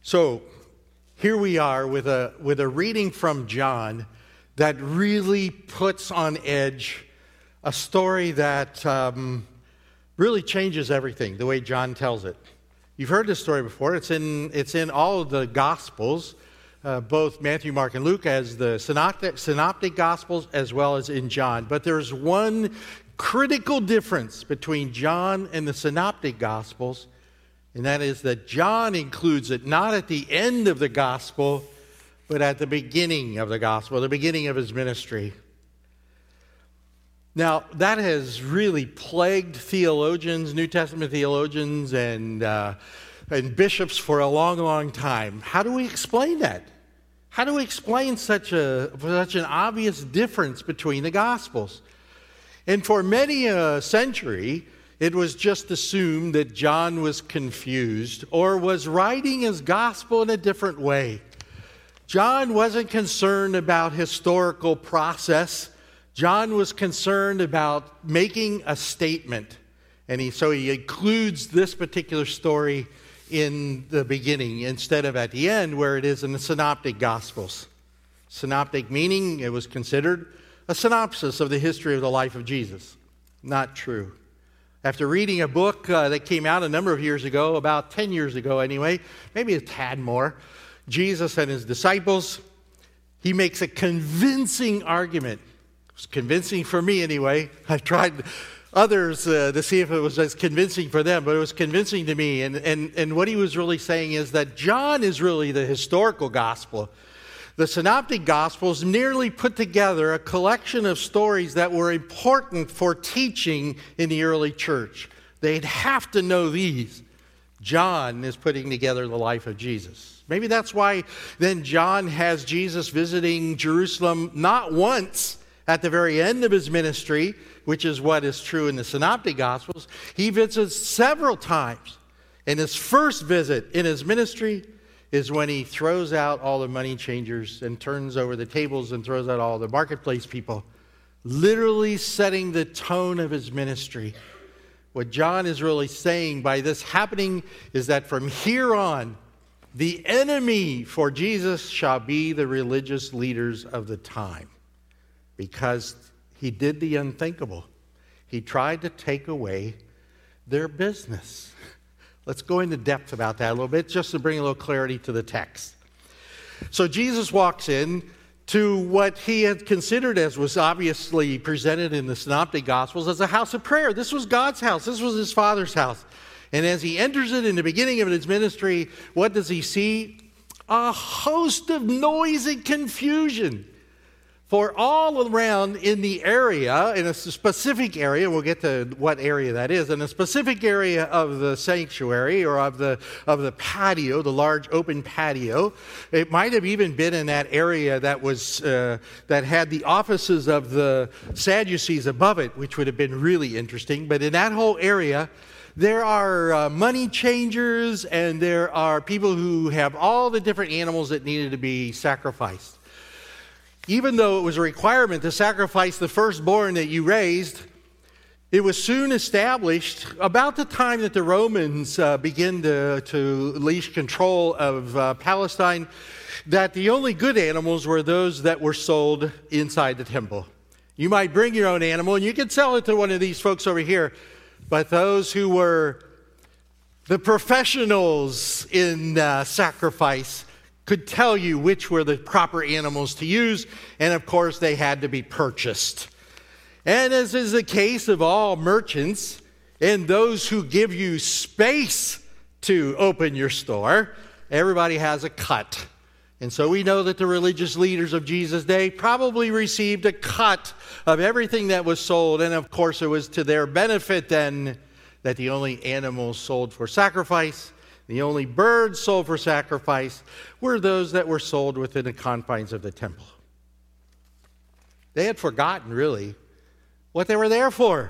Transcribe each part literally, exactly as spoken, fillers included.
So here we are with a with a reading from John that really puts on edge a story that um, really changes everything, the way John tells it. You've heard this story before. It's in it's in all of the Gospels, uh, both Matthew, Mark, and Luke, as the synoptic, synoptic Gospels, as well as in John. But there's one critical difference between John and the synoptic Gospels, and that is that John includes it not at the end of the Gospel, but at the beginning of the Gospel, the beginning of his ministry. Now, that has really plagued theologians, New Testament theologians, and uh, and bishops for a long, long time. How do we explain that? How do we explain such a such an obvious difference between the Gospels? And for many a century, it was just assumed that John was confused or was writing his gospel in a different way. John wasn't concerned about historical process. John was concerned about making a statement. And he, so he includes this particular story in the beginning instead of at the end, where it is in the synoptic gospels. Synoptic meaning it was considered a synopsis of the history of the life of Jesus. Not true. After reading a book uh, that came out a number of years ago, about ten years ago anyway, maybe a tad more, Jesus and his disciples, he makes a convincing argument. It was convincing for me anyway. I've tried others uh, to see if it was as convincing for them, but it was convincing to me. And, and, and what he was really saying is that John is really the historical gospel. The synoptic gospels nearly put together a collection of stories that were important for teaching in the early church. They'd have to know these. John is putting together the life of Jesus. Maybe that's why then John has Jesus visiting Jerusalem not once at the very end of his ministry, which is what is true in the synoptic gospels. He visits several times. And his first visit in his ministry is when he throws out all the money changers and turns over the tables and throws out all the marketplace people, literally setting the tone of his ministry. What John is really saying by this happening is that from here on, the enemy for Jesus shall be the religious leaders of the time, because he did the unthinkable. He tried to take away their business. Let's go into depth about that a little bit, just to bring a little clarity to the text. So Jesus walks in to what he had considered, as was obviously presented in the Synoptic Gospels, as a house of prayer. This was God's house. This was his Father's house. And as he enters it in the beginning of his ministry, what does he see? A host of noise and confusion. For all around in the area, in a specific area, we'll get to what area that is, in a specific area of the sanctuary or of the of the patio, the large open patio, it might have even been in that area that was uh, that had the offices of the Sadducees above it, which would have been really interesting. But in that whole area, there are uh, money changers, and there are people who have all the different animals that needed to be sacrificed. Even though it was a requirement to sacrifice the firstborn that you raised, it was soon established about the time that the Romans uh, began to, to leash control of uh, Palestine, that the only good animals were those that were sold inside the temple. You might bring your own animal and you could sell it to one of these folks over here, but those who were the professionals in uh, sacrifice could tell you which were the proper animals to use, and of course they had to be purchased. And as is the case of all merchants and those who give you space to open your store, everybody has a cut. And so we know that the religious leaders of Jesus' day probably received a cut of everything that was sold, and of course it was to their benefit then that the only animals sold for sacrifice, the only birds sold for sacrifice, were those that were sold within the confines of the temple. They had forgotten, really, what they were there for.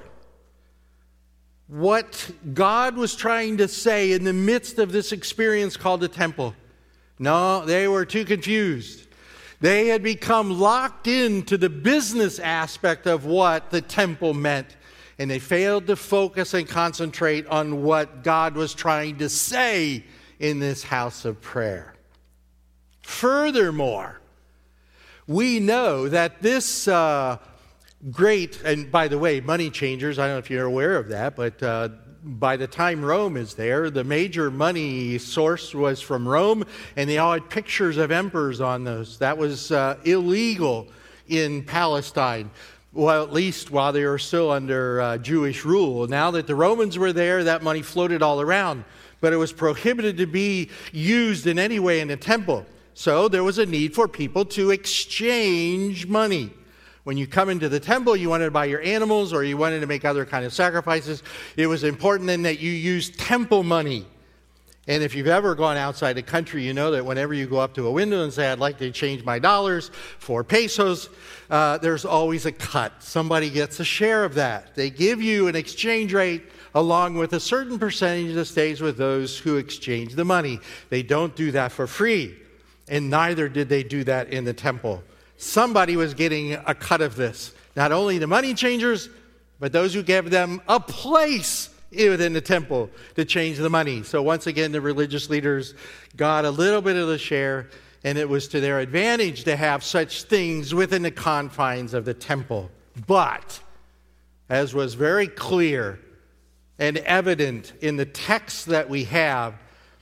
What God was trying to say in the midst of this experience called the temple. No, they were too confused. They had become locked into the business aspect of what the temple meant. And they failed to focus and concentrate on what God was trying to say in this house of prayer. Furthermore, we know that this uh, great, and by the way, money changers, I don't know if you're aware of that, but uh, by the time Rome is there, the major money source was from Rome, and they all had pictures of emperors on those. That was uh, illegal in Palestine, well, at least while they were still under uh, Jewish rule. Now that the Romans were there, that money floated all around, but it was prohibited to be used in any way in the temple. So there was a need for people to exchange money. When you come into the temple, you wanted to buy your animals or you wanted to make other kind of sacrifices. It was important then that you use temple money. And if you've ever gone outside the country, you know that whenever you go up to a window and say, I'd like to change my dollars for pesos, uh, there's always a cut. Somebody gets a share of that. They give you an exchange rate along with a certain percentage that stays with those who exchange the money. They don't do that for free. And neither did they do that in the temple. Somebody was getting a cut of this. Not only the money changers, but those who gave them a place within the temple to change the money. So once again, the religious leaders got a little bit of the share, and it was to their advantage to have such things within the confines of the temple. But, as was very clear and evident in the text that we have,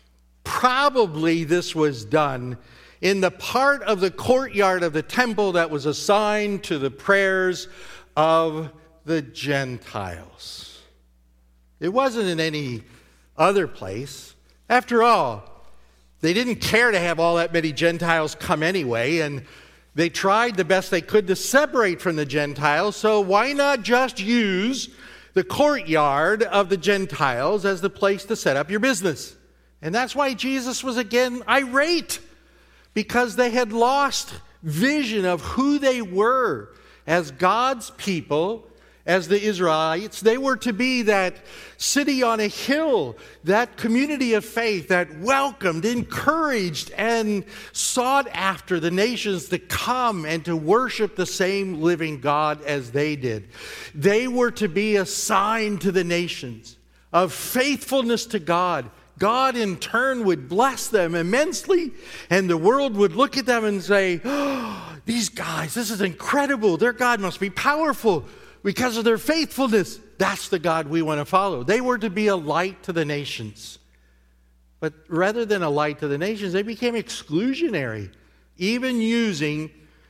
probably this was done in the part of the courtyard of the temple that was assigned to the prayers of the Gentiles. It wasn't in any other place. After all, they didn't care to have all that many Gentiles come anyway, and they tried the best they could to separate from the Gentiles, so why not just use the courtyard of the Gentiles as the place to set up your business? And that's why Jesus was again irate, because they had lost vision of who they were as God's people, as the Israelites. They were to be that city on a hill, that community of faith that welcomed, encouraged, and sought after the nations to come and to worship the same living God as they did. They were to be a sign to the nations of faithfulness to God. God in turn would bless them immensely, and the world would look at them and say, oh, these guys, this is incredible. Their God must be powerful because of their faithfulness. That's the God we want to follow. They were to be a light to the nations. But rather than a light to the nations, they became exclusionary, even using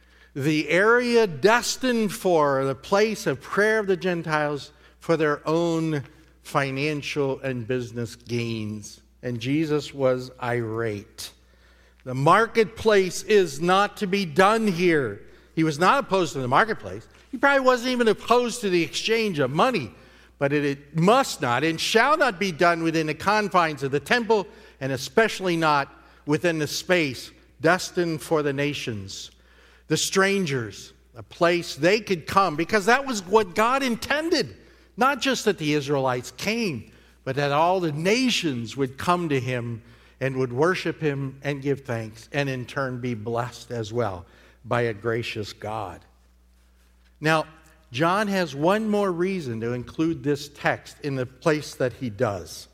the area destined for the place of prayer of the Gentiles for their own financial and business gains. And Jesus was irate. The marketplace is not to be done here. He was not opposed to the marketplace. He probably wasn't even opposed to the exchange of money. But it, it must not and shall not be done within the confines of the temple, and especially not within the space destined for the nations, the strangers, a place they could come, because that was what God intended. Not just that the Israelites came, but that all the nations would come to him and would worship him and give thanks, and in turn be blessed as well by a gracious God. Now, John has one more reason to include this text in the place that he does.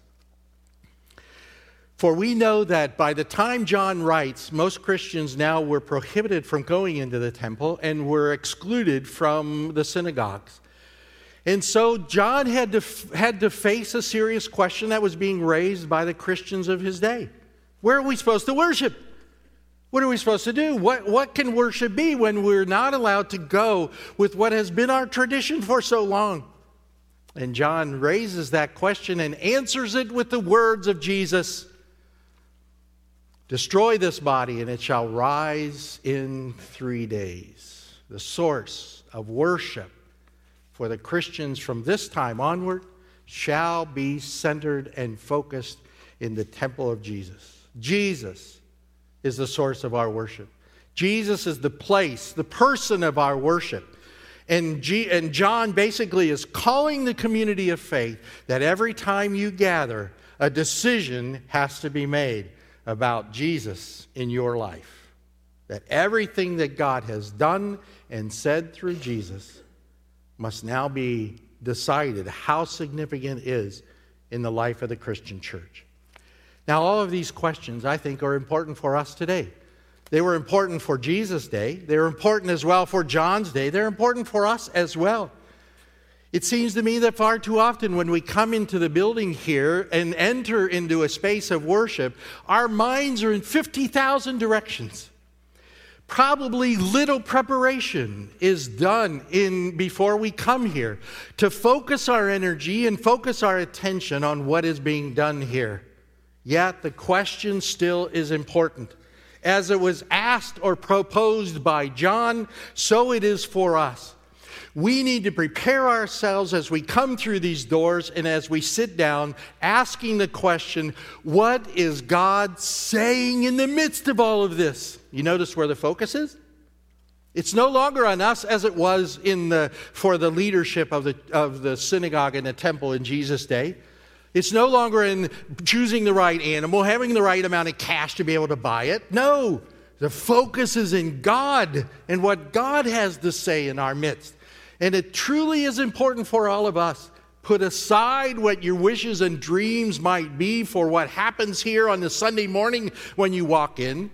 For we know that by the time John writes, most Christians now were prohibited from going into the temple and were excluded from the synagogues. And so John had to, had to face a serious question that was being raised by the Christians of his day. Where are we supposed to worship? What are we supposed to do? What, what can worship be when we're not allowed to go with what has been our tradition for so long? And John raises that question and answers it with the words of Jesus. Destroy this body and it shall rise in three days. The source of worship for the Christians from this time onward shall be centered and focused in the temple of Jesus. Jesus is the source of our worship. Jesus is the place, the person of our worship. And, G- and John basically is calling the community of faith that every time you gather, a decision has to be made about Jesus in your life. That everything that God has done and said through Jesus must now be decided how significant it is in the life of the Christian church. Now, all of these questions, I think, are important for us today. They were important for Jesus' day. They were important as well for John's day. They're important for us as well. It seems to me that far too often when we come into the building here and enter into a space of worship, our minds are in fifty thousand directions. Probably little preparation is done in before we come here to focus our energy and focus our attention on what is being done here. Yet the question still is important. As it was asked or proposed by John, so it is for us. We need to prepare ourselves as we come through these doors and as we sit down, asking the question, what is God saying in the midst of all of this? You notice where the focus is? It's no longer on us as it was in the for the leadership of the of the synagogue and the temple in Jesus' day. It's no longer in choosing the right animal, having the right amount of cash to be able to buy it. No, the focus is in God and what God has to say in our midst. And it truly is important for all of us. Put aside what your wishes and dreams might be for what happens here on the Sunday morning when you walk in.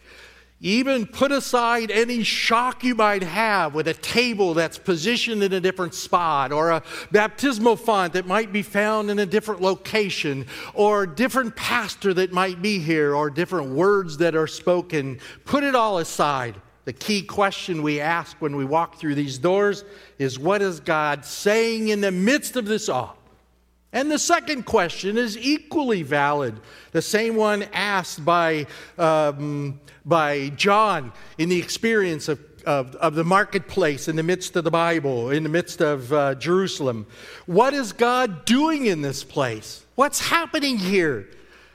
Even put aside any shock you might have with a table that's positioned in a different spot, or a baptismal font that might be found in a different location, or a different pastor that might be here, or different words that are spoken. Put it all aside. The key question we ask when we walk through these doors is, what is God saying in the midst of this all? And the second question is equally valid. The same one asked by, um, by John in the experience of, of, of the marketplace in the midst of the Bible, in the midst of uh, Jerusalem. What is God doing in this place? What's happening here?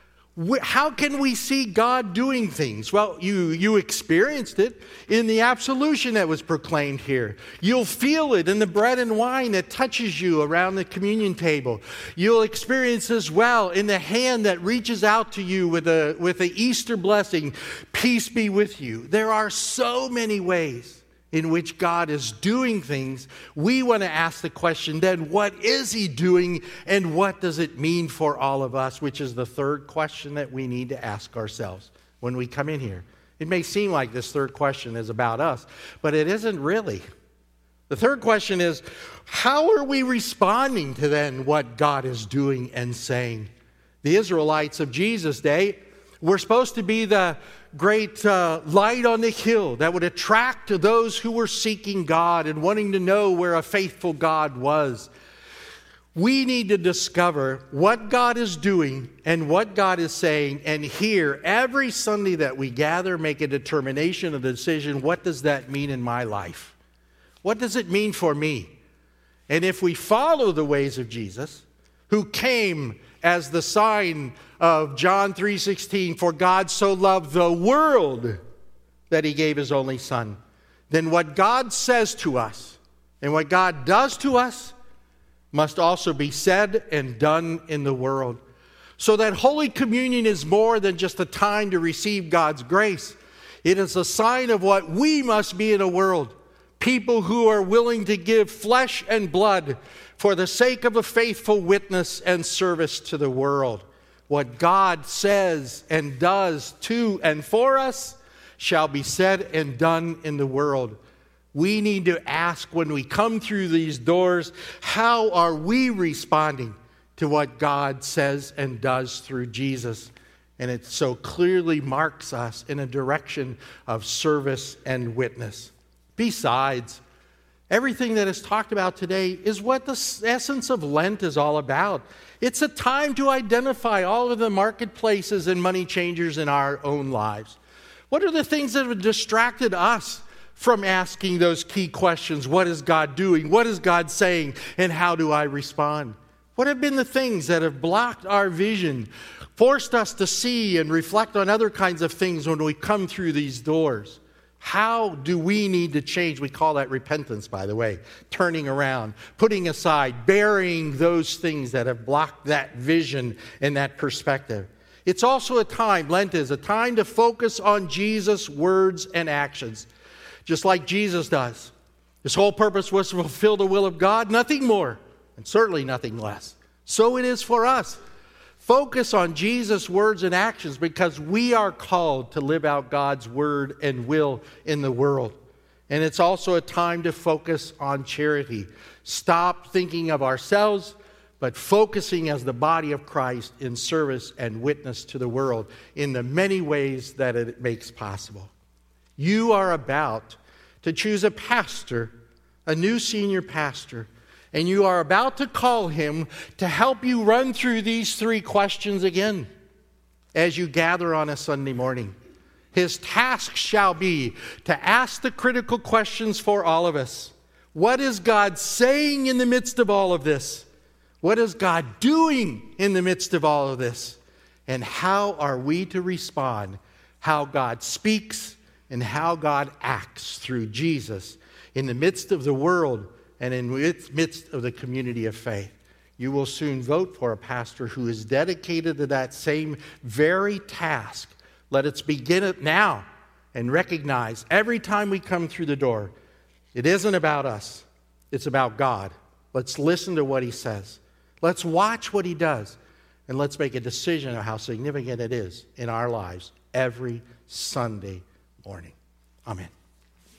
How can we see God doing things? Well, you, you experienced it in the absolution that was proclaimed here. You'll feel it in the bread and wine that touches you around the communion table. You'll experience as well in the hand that reaches out to you with a, with the Easter blessing, peace be with you. There are so many ways in which God is doing things. We want to ask the question, then what is he doing and what does it mean for all of us, which is the third question that we need to ask ourselves when we come in here. It may seem like this third question is about us, but it isn't really. The third question is, how are we responding to then what God is doing and saying? The Israelites of Jesus' day were supposed to be the great uh, light on the hill that would attract to those who were seeking God and wanting to know where a faithful God was. We need to discover what God is doing and what God is saying, and here, every Sunday that we gather, make a determination, a decision, what does that mean in my life? What does it mean for me? And if we follow the ways of Jesus, who came as the sign of John three sixteen, for God so loved the world that he gave his only son, then what God says to us and what God does to us must also be said and done in the world. So that Holy Communion is more than just a time to receive God's grace. It is a sign of what we must be in a world. People who are willing to give flesh and blood for the sake of a faithful witness and service to the world. What God says and does to and for us shall be said and done in the world. We need to ask when we come through these doors, how are we responding to what God says and does through Jesus? And it so clearly marks us in a direction of service and witness. Besides, everything that is talked about today is what the essence of Lent is all about. It's a time to identify all of the marketplaces and money changers in our own lives. What are the things that have distracted us from asking those key questions? What is God doing? What is God saying? And how do I respond? What have been the things that have blocked our vision, forced us to see and reflect on other kinds of things when we come through these doors? How do we need to change? We call that repentance, by the way. Turning around, putting aside, burying those things that have blocked that vision and that perspective. It's also a time, Lent is a time to focus on Jesus' words and actions, just like Jesus does. His whole purpose was to fulfill the will of God, nothing more, and certainly nothing less. So it is for us. Focus on Jesus' words and actions, because we are called to live out God's word and will in the world. And it's also a time to focus on charity. Stop thinking of ourselves, but focusing as the body of Christ in service and witness to the world in the many ways that it makes possible. You are about to choose a pastor, a new senior pastor, and you are about to call him to help you run through these three questions again as you gather on a Sunday morning. His task shall be to ask the critical questions for all of us. What is God saying in the midst of all of this? What is God doing in the midst of all of this? And how are we to respond? How God speaks and how God acts through Jesus in the midst of the world and in the midst of the community of faith. You will soon vote for a pastor who is dedicated to that same very task. Let us begin it now and recognize every time we come through the door, it isn't about us. It's about God. Let's listen to what he says. Let's watch what he does. And let's make a decision of how significant it is in our lives every Sunday morning. Amen.